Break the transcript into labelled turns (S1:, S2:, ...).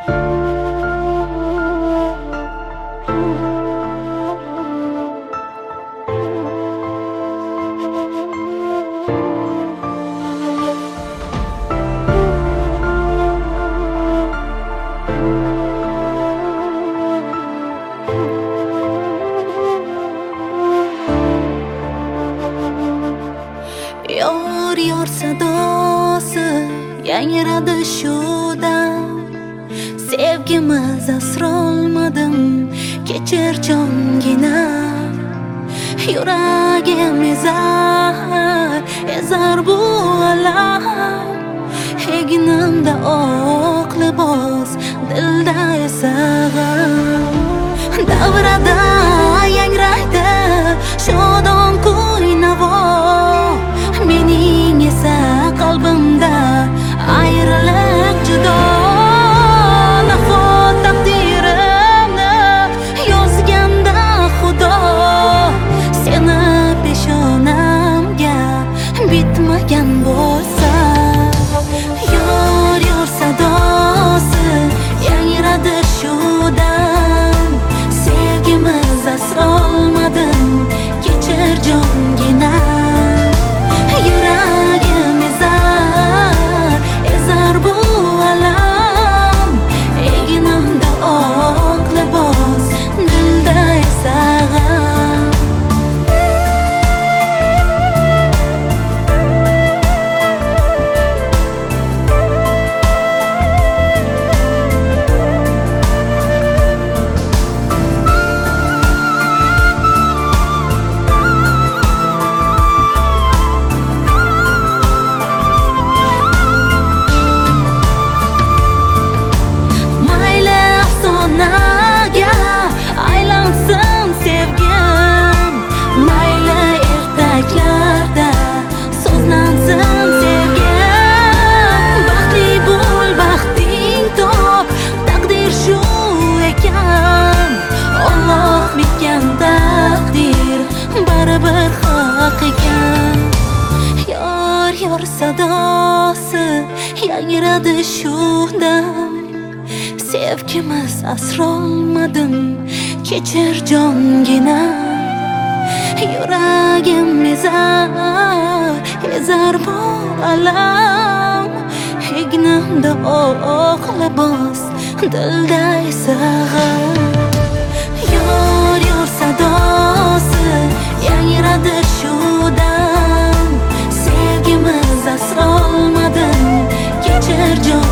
S1: Yor yor sadosi yangradi shudan. Sevgimiz asrolmadim, kechir jongina. Yuragim ezar bu alam. Egnimda oq libos, dilda esa g'am. Davrada yangraydi shodon kuy-navo. Mening esa qalbimda ayriliq judo. Nafot taqdirimni yozganda Xudo. Seni peshonamga bitmagan bo'lsa. Yor yor sadosi yangradi shudan. Sevgimiz asrolmadim, kechir jongina. Yuragim ezar bu alam. Egnimda oq libos, dilda esa g'am. Aylansin sevgim, mayli ertaklarda so'zlansin sevgim. Baxtli bo'l, baxting top, taqdir shu ekan. Alloh bitgan taqdir baribir haq ekan. Yor yor sadosi yangradi shudan. Sevgimiz asrolmadim, kechir jongina. Yuragim ezar bu alam. Egnimda oq libos, dilda esa g'am. Yor yor sadosi yangradi shudan. Sevgimiz asrolmadim, kechir jongina.